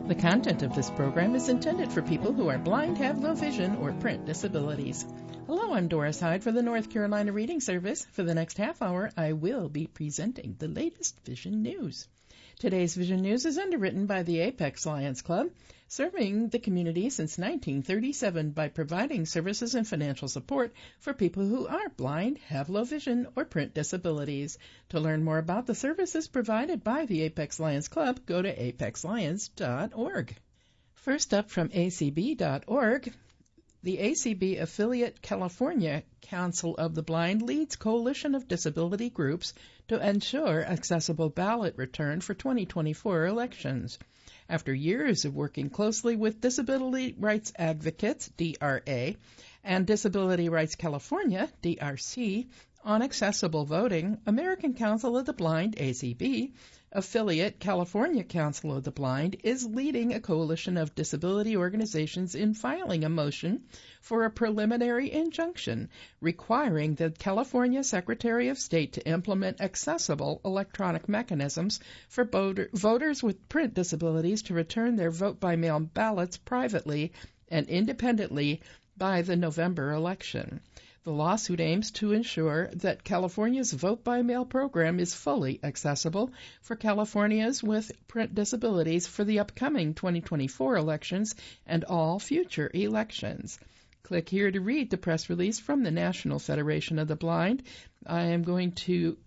The content of this program is intended for people who are blind, have low vision, or print disabilities. Hello, I'm Doris Hyde for the North Carolina Reading Service. For the next half hour, I will be presenting the latest vision news. Today's vision news is underwritten by the Apex Lions Club, serving the community since 1937 by providing services and financial support for people who are blind, have low vision, or print disabilities. To learn more about the services provided by the Apex Lions Club, go to apexlions.org. First up from acb.org, the ACB affiliate California Council of the Blind leads coalition of disability groups to ensure accessible ballot return for 2024 elections. After years of working closely with disability rights advocates, DRA, and Disability Rights California, DRC, on accessible voting, American Council of the Blind, ACB, affiliate California Council of the Blind, is leading a coalition of disability organizations in filing a motion for a preliminary injunction requiring the California Secretary of State to implement accessible electronic mechanisms for voters with print disabilities to return their vote-by-mail ballots privately and independently by the November election. The lawsuit aims to ensure that California's vote-by-mail program is fully accessible for Californians with print disabilities for the upcoming 2024 elections and all future elections. Click here to read the press release from the National Federation of the Blind. I am going to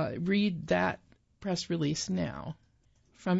read that press release now. From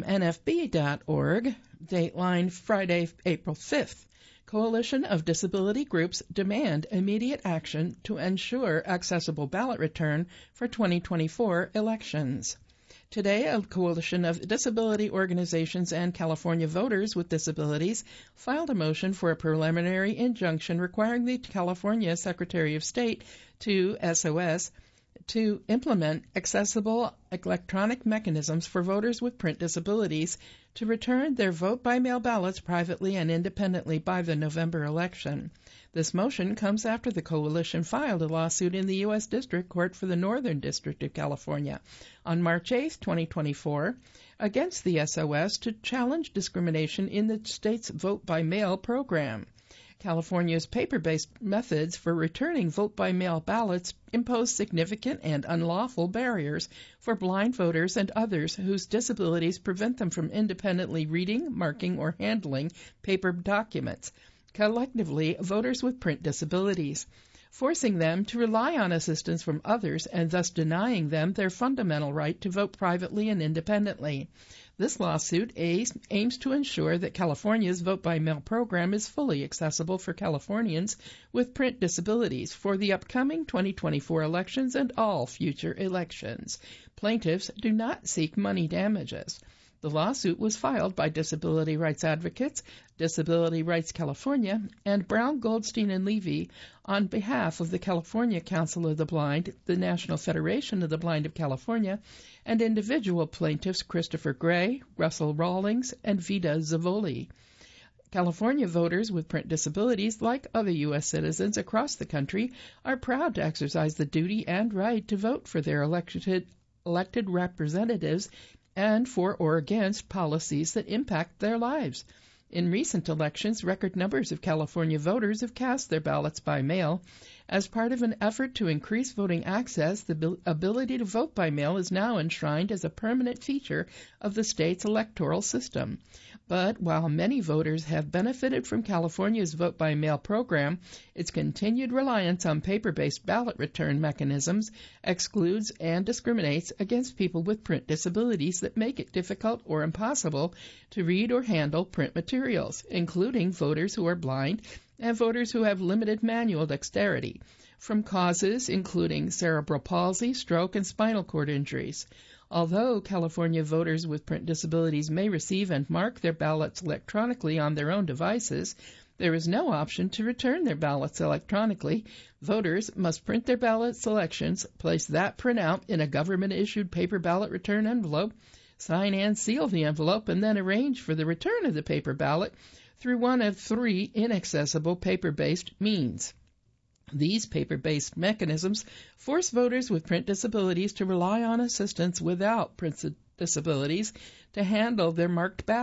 NFB.org, Dateline Friday, April 5th. Coalition of disability groups demand immediate action to ensure accessible ballot return for 2024 elections. Today, a coalition of disability organizations and California voters with disabilities filed a motion for a preliminary injunction requiring the California Secretary of State to SOS to implement accessible electronic mechanisms for voters with print disabilities to return their vote-by-mail ballots privately and independently by the November election. This motion comes after the coalition filed a lawsuit in the U.S. District Court for the Northern District of California on March 8, 2024, against the SOS to challenge discrimination in the state's vote-by-mail program. California's paper-based methods for returning vote-by-mail ballots impose significant and unlawful barriers for blind voters and others whose disabilities prevent them from independently reading, marking, or handling paper documents. Collectively, voters with print disabilities, forcing them to rely on assistance from others and thus denying them their fundamental right to vote privately and independently. This lawsuit aims to ensure that California's vote-by-mail program is fully accessible for Californians with print disabilities for the upcoming 2024 elections and all future elections. Plaintiffs do not seek money damages. The lawsuit was filed by disability rights advocates, Disability Rights California, and Brown, Goldstein, and Levy on behalf of the California Council of the Blind, the National Federation of the Blind of California, and individual plaintiffs Christopher Gray, Russell Rawlings, and Vida Zavoli. California voters with print disabilities, like other U.S. citizens across the country, are proud to exercise the duty and right to vote for their elected representatives and for or against policies that impact their lives. In recent elections, record numbers of California voters have cast their ballots by mail. As part of an effort to increase voting access, the ability to vote by mail is now enshrined as a permanent feature of the state's electoral system. But while many voters have benefited from California's vote-by-mail program, its continued reliance on paper-based ballot return mechanisms excludes and discriminates against people with print disabilities that make it difficult or impossible to read or handle print materials, including voters who are blind and voters who have limited manual dexterity, from causes including cerebral palsy, stroke, and spinal cord injuries. Although California voters with print disabilities may receive and mark their ballots electronically on their own devices, there is no option to return their ballots electronically. Voters must print their ballot selections, place that printout in a government-issued paper ballot return envelope, sign and seal the envelope, and then arrange for the return of the paper ballot through one of three inaccessible paper-based means. These paper-based mechanisms force voters with print disabilities to rely on assistance without print disabilities to handle their marked ballot.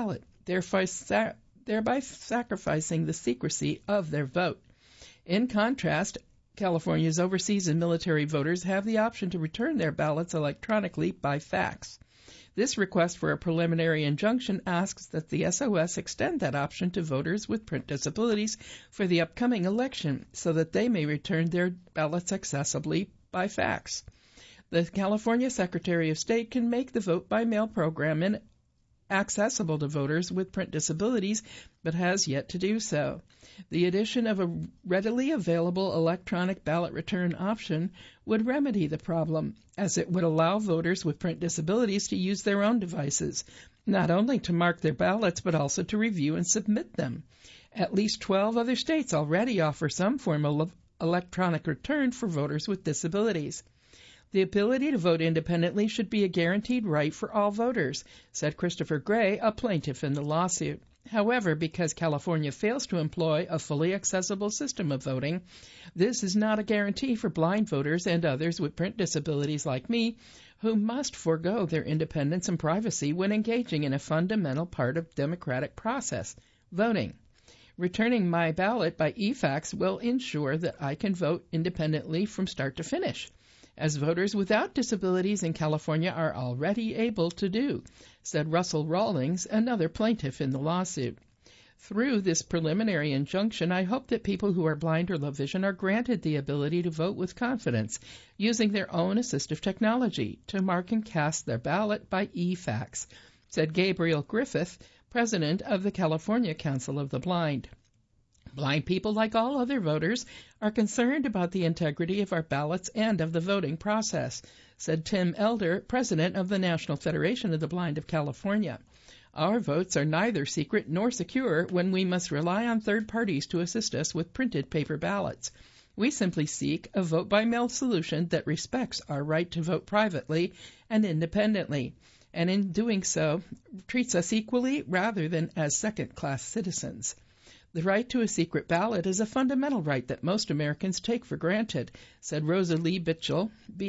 thereby sacrificing the secrecy of their vote. In contrast, California's overseas and military voters have the option to return their ballots electronically by fax. This request for a preliminary injunction asks that the SOS extend that option to voters with print disabilities for the upcoming election so that they may return their ballots accessibly by fax. The California Secretary of State can make the vote-by-mail program accessible to voters with print disabilities, but has yet to do so. The addition of a readily available electronic ballot return option would remedy the problem, as it would allow voters with print disabilities to use their own devices, not only to mark their ballots, but also to review and submit them. At least 12 other states already offer some form of electronic return for voters with disabilities. The ability to vote independently should be a guaranteed right for all voters, said Christopher Gray, a plaintiff in the lawsuit. However, because California fails to employ a fully accessible system of voting, this is not a guarantee for blind voters and others with print disabilities like me, who must forego their independence and privacy when engaging in a fundamental part of democratic process, voting. Returning my ballot by e-fax will ensure that I can vote independently from start to finish, as voters without disabilities in California are already able to do, said Russell Rawlings, another plaintiff in the lawsuit. Through this preliminary injunction, I hope that people who are blind or low vision are granted the ability to vote with confidence, using their own assistive technology to mark and cast their ballot by e-fax, said Gabriel Griffith, president of the California Council of the Blind. Blind people, like all other voters, are concerned about the integrity of our ballots and of the voting process, said Tim Elder, president of the National Federation of the Blind of California. Our votes are neither secret nor secure when we must rely on third parties to assist us with printed paper ballots. We simply seek a vote-by-mail solution that respects our right to vote privately and independently, and in doing so, treats us equally rather than as second-class citizens. The right to a secret ballot is a fundamental right that most Americans take for granted, said Rosalie Bitchell,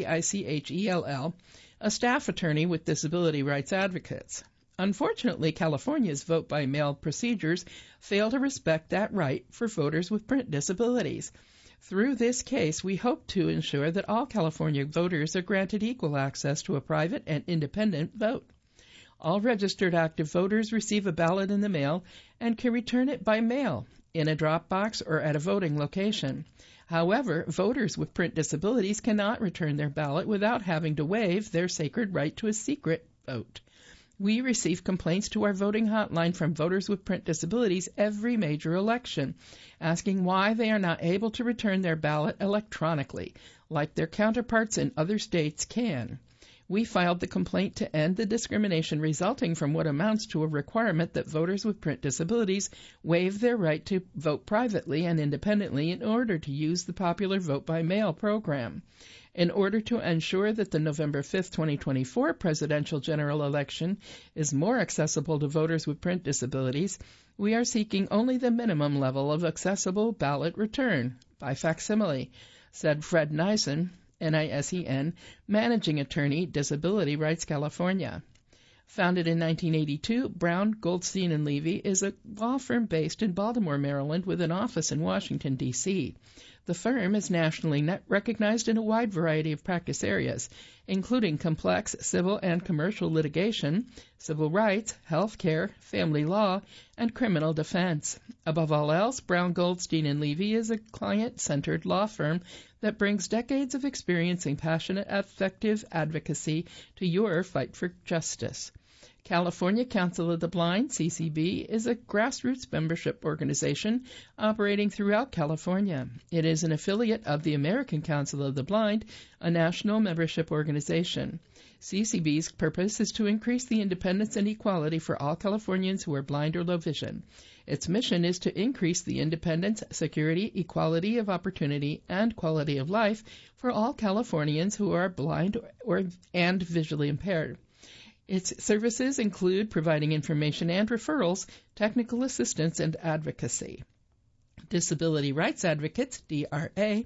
Bichell, a staff attorney with Disability Rights Advocates. Unfortunately, California's vote-by-mail procedures fail to respect that right for voters with print disabilities. Through this case, we hope to ensure that all California voters are granted equal access to a private and independent vote. All registered active voters receive a ballot in the mail and can return it by mail, in a drop box, or at a voting location. However, voters with print disabilities cannot return their ballot without having to waive their sacred right to a secret vote. We receive complaints to our voting hotline from voters with print disabilities every major election, asking why they are not able to return their ballot electronically, like their counterparts in other states can. We filed the complaint to end the discrimination resulting from what amounts to a requirement that voters with print disabilities waive their right to vote privately and independently in order to use the popular vote-by-mail program. In order to ensure that the November 5, 2024 presidential general election is more accessible to voters with print disabilities, we are seeking only the minimum level of accessible ballot return by facsimile, said Fred Nisen, Nisen, Managing Attorney, Disability Rights California. Founded in 1982, Brown, Goldstein & Levy is a law firm based in Baltimore, Maryland, with an office in Washington, D.C. The firm is nationally recognized in a wide variety of practice areas, including complex civil and commercial litigation, civil rights, health care, family law, and criminal defense. Above all else, Brown, Goldstein & Levy is a client-centered law firm that brings decades of experience in passionate, effective advocacy to your fight for justice. California Council of the Blind, CCB, is a grassroots membership organization operating throughout California. It is an affiliate of the American Council of the Blind, a national membership organization. CCB's purpose is to increase the independence and equality for all Californians who are blind or low vision. Its mission is to increase the independence, security, equality of opportunity, and quality of life for all Californians who are blind and visually impaired. Its services include providing information and referrals, technical assistance, and advocacy. Disability Rights Advocates, DRA,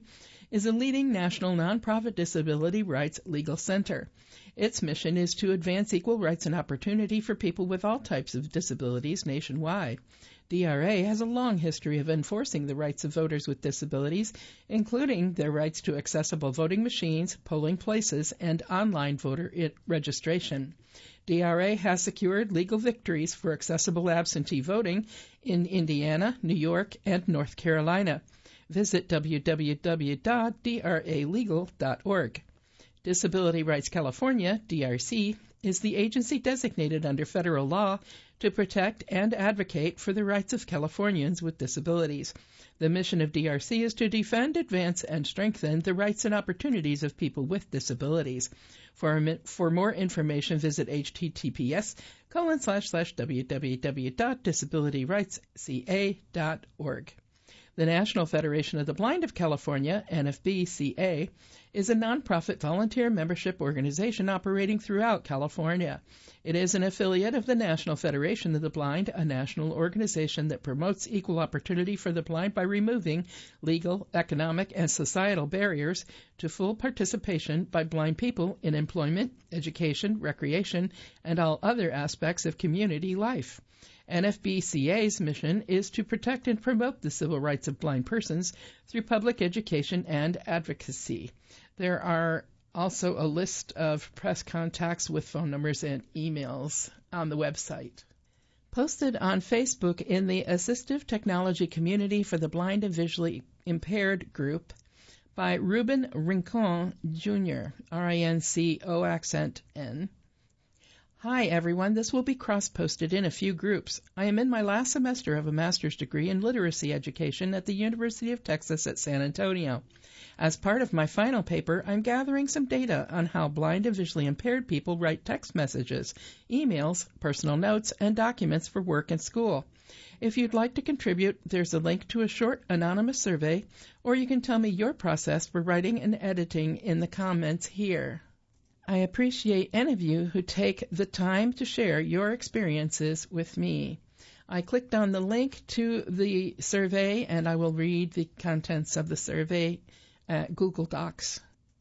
is a leading national nonprofit disability rights legal center. Its mission is to advance equal rights and opportunity for people with all types of disabilities nationwide. DRA has a long history of enforcing the rights of voters with disabilities, including their rights to accessible voting machines, polling places, and online voter registration. DRA has secured legal victories for accessible absentee voting in Indiana, New York, and North Carolina. Visit www.dralegal.org. Disability Rights California, DRC, is the agency designated under federal law to protect and advocate for the rights of Californians with disabilities. The mission of DRC is to defend, advance, and strengthen the rights and opportunities of people with disabilities. For more information, visit https://www.disabilityrightsca.org. The National Federation of the Blind of California, NFB-CA, is a nonprofit volunteer membership organization operating throughout California. It is an affiliate of the National Federation of the Blind, a national organization that promotes equal opportunity for the blind by removing legal, economic, and societal barriers to full participation by blind people in employment, education, recreation, and all other aspects of community life. NFB-CA's mission is to protect and promote the civil rights of blind persons through public education and advocacy. There are also a list of press contacts with phone numbers and emails on the website. Posted on Facebook in the Assistive Technology Community for the Blind and Visually Impaired group by Ruben Rincon, Jr., R-I-N-C-O accent N. Hi everyone, this will be cross-posted in a few groups. I am in my last semester of a master's degree in literacy education at the University of Texas at San Antonio. As part of my final paper, I'm gathering some data on how blind and visually impaired people write text messages, emails, personal notes, and documents for work and school. If you'd like to contribute, there's a link to a short anonymous survey, or you can tell me your process for writing and editing in the comments here. I appreciate any of you who take the time to share your experiences with me. I clicked on the link to the survey, and I will read the contents of the survey at Google Docs.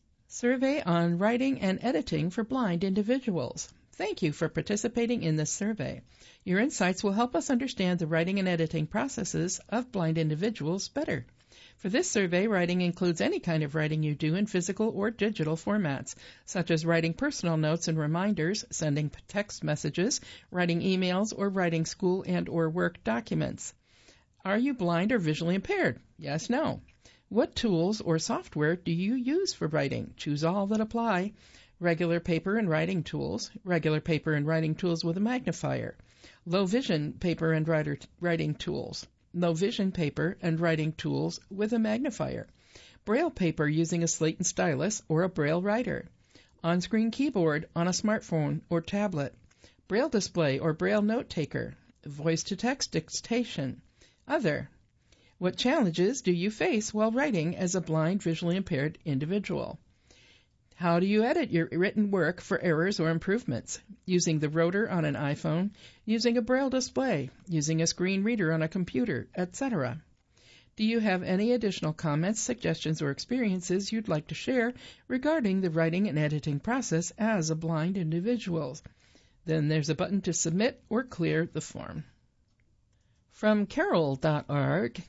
Survey on Writing and Editing for Blind Individuals. Thank you for participating in this survey. Your insights will help us understand the writing and editing processes of blind individuals better. For this survey, writing includes any kind of writing you do in physical or digital formats, such as writing personal notes and reminders, sending text messages, writing emails, or writing school and or work documents. Are you blind or visually impaired? Yes, no. What tools or software do you use for writing? Choose all that apply. Regular paper and writing tools, regular paper and writing tools with a magnifier, low vision paper and writing tools, low vision paper and writing tools with a magnifier, Braille paper using a slate and stylus or a Braille writer, on-screen keyboard on a smartphone or tablet, Braille display or Braille note taker, voice-to-text dictation, other. What challenges do you face while writing as a blind, visually impaired individual? How do you edit your written work for errors or improvements? Using the rotor on an iPhone, using a Braille display, using a screen reader on a computer, etc. Do you have any additional comments, suggestions, or experiences you'd like to share regarding the writing and editing process as a blind individual? Then there's a button to submit or clear the form. From Carroll.org,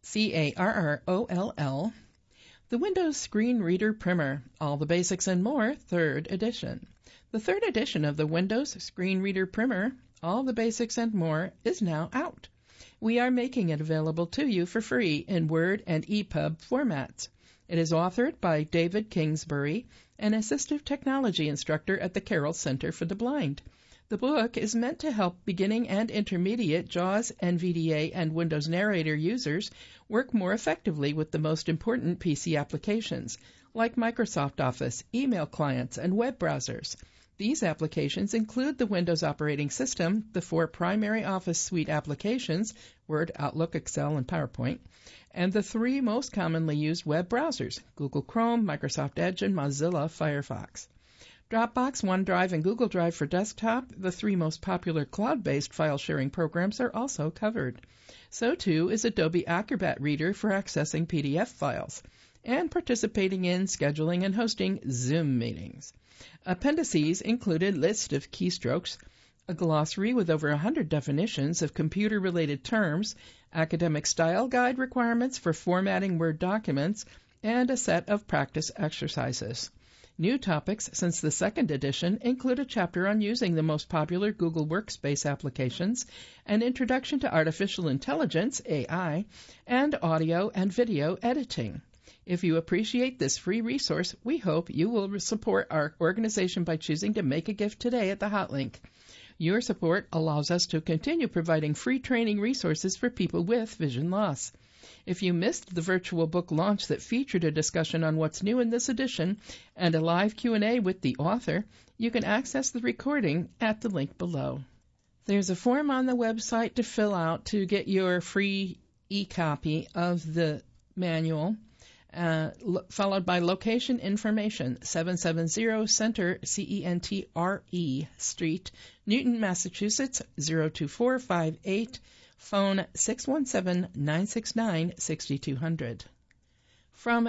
Carroll, the Windows Screen Reader Primer, All the Basics and More, 3rd edition. The 3rd edition of the Windows Screen Reader Primer, All the Basics and More, is now out. We are making it available to you for free in Word and EPUB formats. It is authored by David Kingsbury, an assistive technology instructor at the Carroll Center for the Blind. The book is meant to help beginning and intermediate JAWS, NVDA, and Windows Narrator users work more effectively with the most important PC applications, like Microsoft Office, email clients, and web browsers. These applications include the Windows operating system, the 4 primary Office suite applications, Word, Outlook, Excel, and PowerPoint, and the 3 most commonly used web browsers, Google Chrome, Microsoft Edge, and Mozilla Firefox. Dropbox, OneDrive, and Google Drive for desktop, the 3 most popular cloud-based file-sharing programs, are also covered. So, too, is Adobe Acrobat Reader for accessing PDF files. and participating in, scheduling, and hosting Zoom meetings. Appendices included list of keystrokes, a glossary with over 100 definitions of computer-related terms, academic style guide requirements for formatting Word documents, and a set of practice exercises. New topics since the second edition include a chapter on using the most popular Google Workspace applications, an introduction to artificial intelligence, AI, and audio and video editing. If you appreciate this free resource, we hope you will support our organization by choosing to make a gift today at the hot link. Your support allows us to continue providing free training resources for people with vision loss. If you missed the virtual book launch that featured a discussion on what's new in this edition and a live Q&A with the author, you can access the recording at the link below. There's a form on the website to fill out to get your free e-copy of the manual, followed by location information, 770 Center, C-E-N-T-R-E Street, Newton, Massachusetts, 02458, phone 617-969-6200. From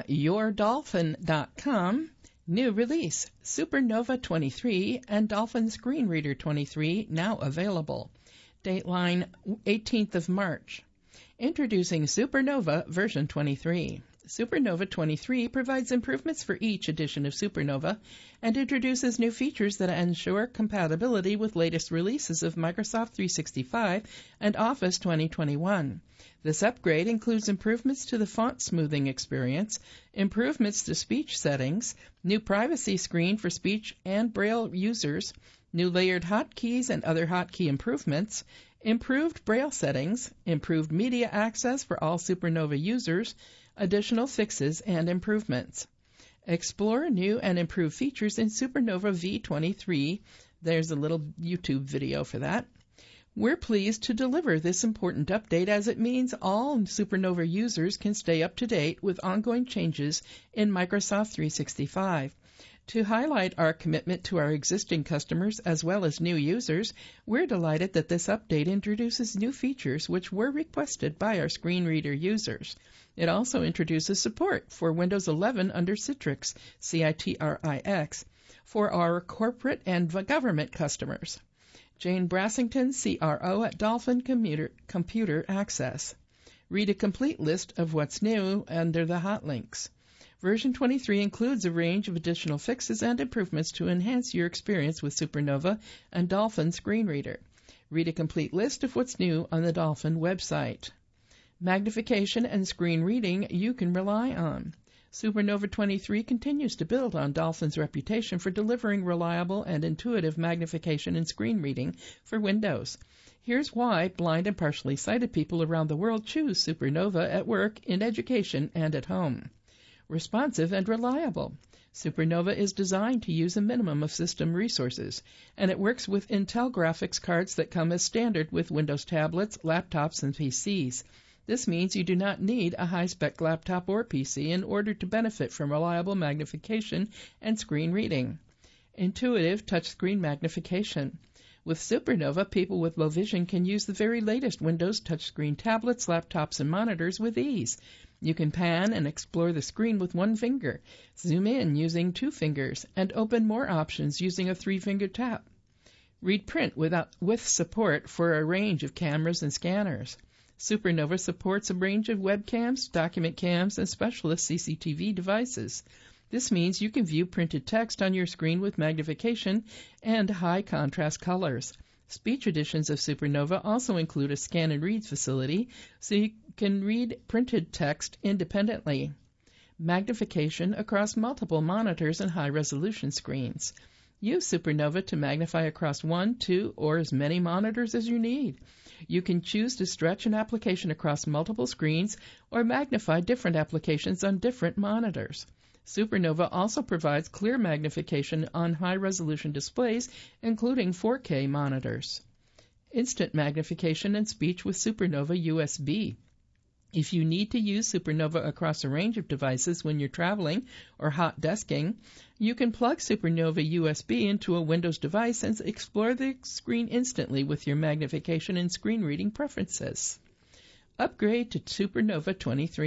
yourdolphin.com, new release, Supernova 23 and Dolphin Screen Reader 23 now available. Dateline 18th of March. Introducing Supernova version 23. Supernova 23 provides improvements for each edition of Supernova and introduces new features that ensure compatibility with latest releases of Microsoft 365 and Office 2021. This upgrade includes improvements to the font smoothing experience, improvements to speech settings, new privacy screen for speech and Braille users, new layered hotkeys and other hotkey improvements, improved Braille settings, improved media access for all Supernova users, additional fixes and improvements. Explore new and improved features in Supernova V23. There's a little YouTube video for that. We're pleased to deliver this important update as it means all Supernova users can stay up to date with ongoing changes in Microsoft 365. To highlight our commitment to our existing customers as well as new users, we're delighted that this update introduces new features which were requested by our screen reader users. It also introduces support for Windows 11 under Citrix, C-I-T-R-I-X, for our corporate and government customers. Jane Brassington, CRO at Dolphin Computer Access. Read a complete list of what's new under the hot links. Version 23 includes a range of additional fixes and improvements to enhance your experience with Supernova and Dolphin Screen Reader. Read a complete list of what's new on the Dolphin website. Magnification and screen reading you can rely on. Supernova 23 continues to build on Dolphin's reputation for delivering reliable and intuitive magnification and screen reading for Windows. Here's why blind and partially sighted people around the world choose Supernova at work, in education, and at home. Responsive and reliable. Supernova is designed to use a minimum of system resources, and it works with Intel graphics cards that come as standard with Windows tablets, laptops, and PCs. This means you do not need a high-spec laptop or PC in order to benefit from reliable magnification and screen reading. Intuitive touchscreen magnification. With Supernova, people with low vision can use the very latest Windows touchscreen tablets, laptops, and monitors with ease. You can pan and explore the screen with one finger, zoom in using 2 fingers, and open more options using a 3-finger tap. Read print with support for a range of cameras and scanners. Supernova supports a range of webcams, document cams, and specialist CCTV devices. This means you can view printed text on your screen with magnification and high contrast colors. Speech editions of Supernova also include a scan and read facility, so you can read printed text independently. Magnification across multiple monitors and high-resolution screens. Use Supernova to magnify across 1, 2, or as many monitors as you need. You can choose to stretch an application across multiple screens or magnify different applications on different monitors. Supernova also provides clear magnification on high-resolution displays, including 4K monitors. Instant magnification and speech with Supernova USB. If you need to use Supernova across a range of devices when you're traveling or hot desking, you can plug Supernova USB into a Windows device and explore the screen instantly with your magnification and screen reading preferences. Upgrade to Supernova 23.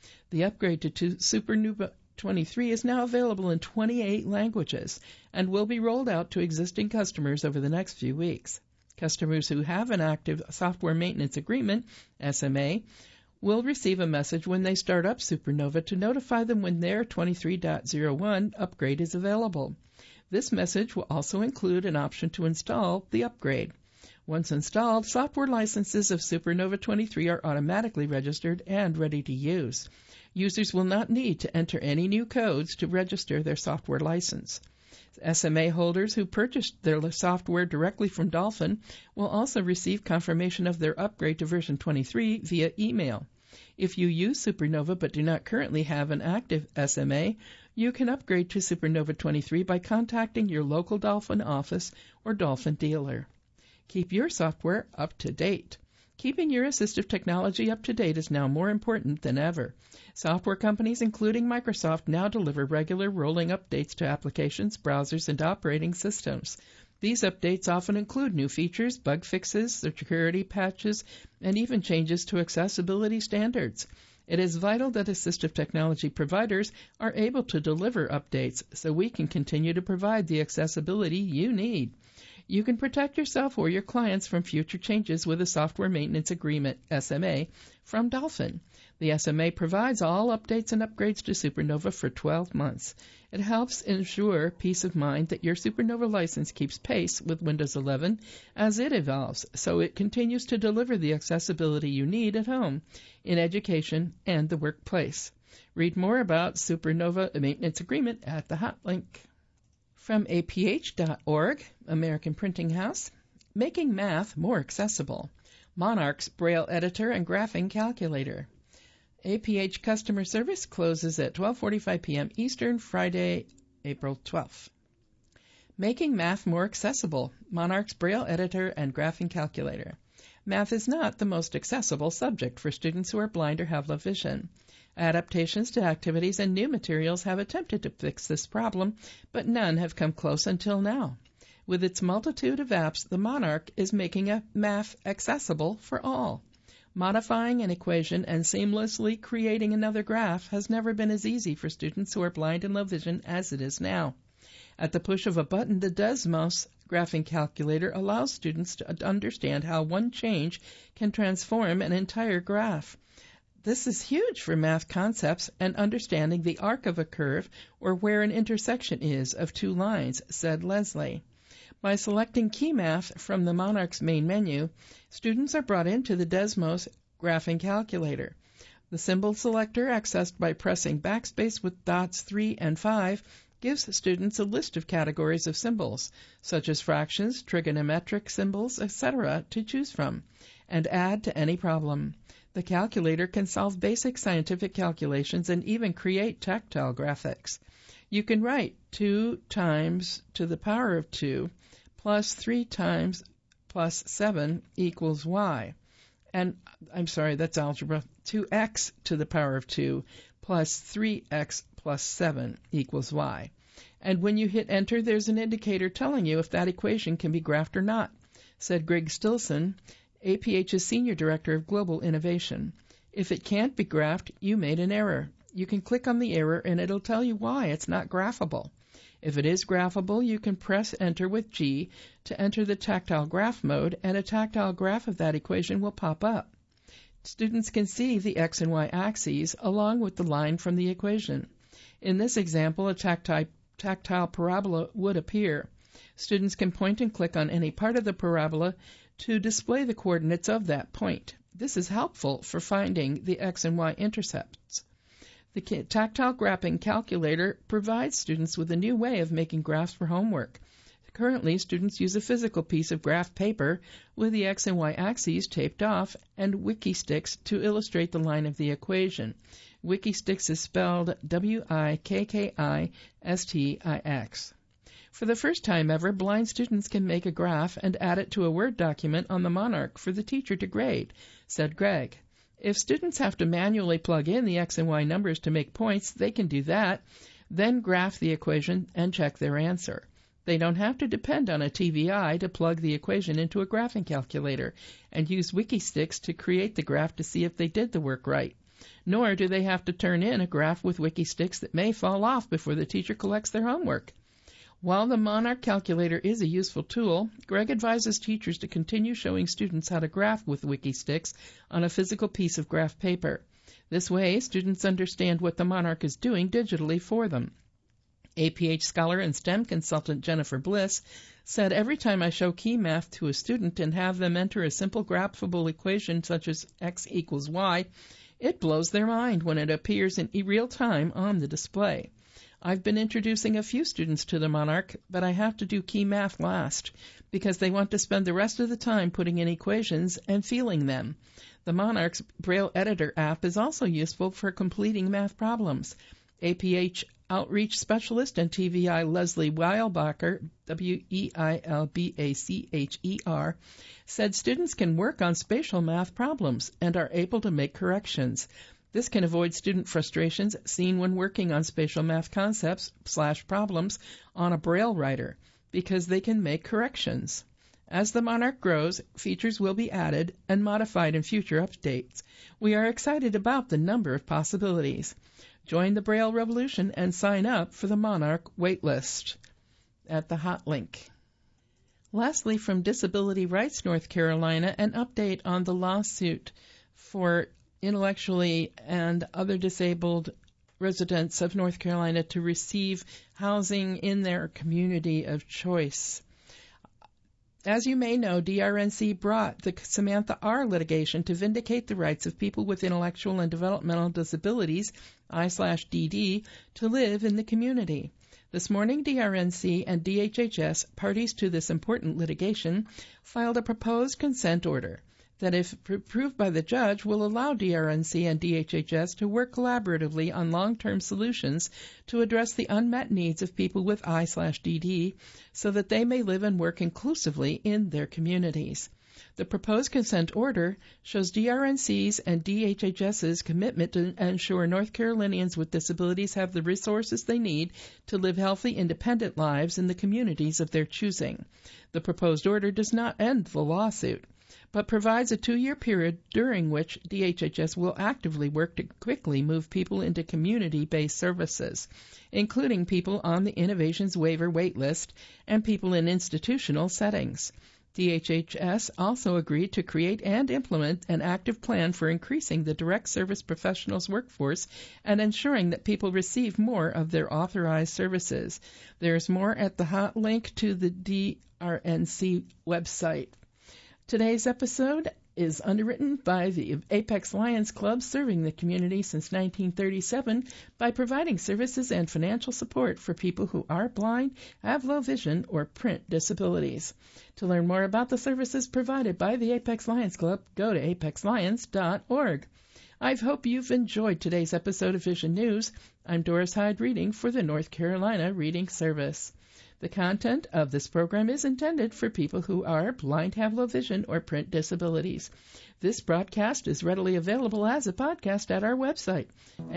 The upgrade to SuperNova 23 is now available in 28 languages and will be rolled out to existing customers over the next few weeks. Customers who have an active software maintenance agreement, SMA, will receive a message when they start up SuperNova to notify them when their 23.01 upgrade is available. This message will also include an option to install the upgrade. Once installed, software licenses of SuperNova 23 are automatically registered and ready to use. Users will not need to enter any new codes to register their software license. SMA holders who purchased their software directly from Dolphin will also receive confirmation of their upgrade to version 23 via email. If you use SuperNova but do not currently have an active SMA, you can upgrade to SuperNova 23 by contacting your local Dolphin office or Dolphin dealer. Keep your software up to date. Keeping your assistive technology up to date is now more important than ever. Software companies, including Microsoft, now deliver regular rolling updates to applications, browsers, and operating systems. These updates often include new features, bug fixes, security patches, and even changes to accessibility standards. It is vital that assistive technology providers are able to deliver updates so we can continue to provide the accessibility you need. You can protect yourself or your clients from future changes with a Software Maintenance Agreement, SMA, from Dolphin. The SMA provides all updates and upgrades to SuperNova for 12 months. It helps ensure peace of mind that your SuperNova license keeps pace with Windows 11 as it evolves, so it continues to deliver the accessibility you need at home, in education, and the workplace. Read more about SuperNova Maintenance Agreement at the hot link. From aph.org, American Printing House, Making Math More Accessible, Monarch's Braille Editor and Graphing Calculator. APH customer service closes at 12:45 p.m. Eastern, Friday, April 12th. Making Math More Accessible, Monarch's Braille Editor and Graphing Calculator. Math is not the most accessible subject for students who are blind or have low vision. Adaptations to activities and new materials have attempted to fix this problem, but none have come close until now. With its multitude of apps, the Monarch is making math accessible for all. Modifying an equation and seamlessly creating another graph has never been as easy for students who are blind and low vision as it is now. At the push of a button, the Desmos graphing calculator allows students to understand how one change can transform an entire graph. This is huge for math concepts and understanding the arc of a curve or where an intersection is of two lines, said Leslie. By selecting Key Math from the Monarch's main menu, students are brought into the Desmos graphing calculator. The symbol selector, accessed by pressing backspace with dots 3 and 5, gives students a list of categories of symbols, such as fractions, trigonometric symbols, etc., to choose from, and add to any problem. The calculator can solve basic scientific calculations and even create tactile graphics. You can write 2 times to the power of 2 plus 3 times plus 7 equals y. And, I'm sorry, that's algebra. 2x to the power of 2 plus 3x plus 7 equals y. And when you hit enter, there's an indicator telling you if that equation can be graphed or not, said Greg Stilson, APH's Senior Director of Global Innovation. If it can't be graphed, you made an error. You can click on the error and it'll tell you why it's not graphable. If it is graphable, you can press enter with G to enter the tactile graph mode, and a tactile graph of that equation will pop up. Students can see the x and y axes along with the line from the equation. In this example, a tactile parabola would appear. Students can point and click on any part of the parabola to display the coordinates of that point. This is helpful for finding the x and y intercepts. The tactile graphing calculator provides students with a new way of making graphs for homework. Currently, students use a physical piece of graph paper with the x and y axes taped off and WikiSticks to illustrate the line of the equation. WikiSticks is spelled WIKKISTIX. For the first time ever, blind students can make a graph and add it to a Word document on the Monarch for the teacher to grade, said Greg. If students have to manually plug in the x and y numbers to make points, they can do that, then graph the equation and check their answer. They don't have to depend on a TVI to plug the equation into a graphing calculator and use WikiSticks to create the graph to see if they did the work right. nor do they have to turn in a graph with WikiSticks that may fall off before the teacher collects their homework. While the Monarch Calculator is a useful tool, Greg advises teachers to continue showing students how to graph with WikiSticks on a physical piece of graph paper. This way, students understand what the Monarch is doing digitally for them. APH scholar and STEM consultant Jennifer Bliss said, "Every time I show key math to a student and have them enter a simple graphable equation such as x equals y, it blows their mind when it appears in real time on the display. I've been introducing a few students to the Monarch, but I have to do key math last because they want to spend the rest of the time putting in equations and feeling them. The Monarch's Braille Editor app is also useful for completing math problems." APH Outreach Specialist and TVI Leslie Weilbacher, Weilbacher, said students can work on spatial math problems and are able to make corrections. This can avoid student frustrations seen when working on spatial math concepts/problems on a Braille writer because they can make corrections. As the Monarch grows, features will be added and modified in future updates. We are excited about the number of possibilities. Join the Braille revolution and sign up for the Monarch waitlist at the hot link. Lastly, from Disability Rights North Carolina, an update on the lawsuit for intellectually and other disabled residents of North Carolina to receive housing in their community of choice. As you may know, DRNC brought the Samantha R. litigation to vindicate the rights of people with intellectual and developmental disabilities, I/DD, to live in the community. This morning, DRNC and DHHS, parties to this important litigation, filed a proposed consent order that, if approved by the judge, will allow DRNC and DHHS to work collaboratively on long-term solutions to address the unmet needs of people with I/DD so that they may live and work inclusively in their communities. The proposed consent order shows DRNC's and DHHS's commitment to ensure North Carolinians with disabilities have the resources they need to live healthy, independent lives in the communities of their choosing. The proposed order does not end the lawsuit, but provides a 2-year period during which DHHS will actively work to quickly move people into community-based services, including people on the Innovations Waiver waitlist and people in institutional settings. DHHS also agreed to create and implement an active plan for increasing the direct service professionals workforce and ensuring that people receive more of their authorized services. There's more at the hot link to the DRNC website. Today's episode is underwritten by the Apex Lions Club, serving the community since 1937 by providing services and financial support for people who are blind, have low vision, or print disabilities. To learn more about the services provided by the Apex Lions Club, go to apexlions.org. I hope you've enjoyed today's episode of Vision News. I'm Doris Hyde reading for the North Carolina Reading Service. The content of this program is intended for people who are blind, have low vision, or print disabilities. This broadcast is readily available as a podcast at our website,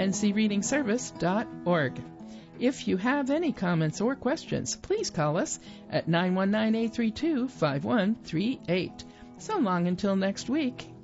ncreadingservice.org. If you have any comments or questions, please call us at 919-832-5138. So long until next week.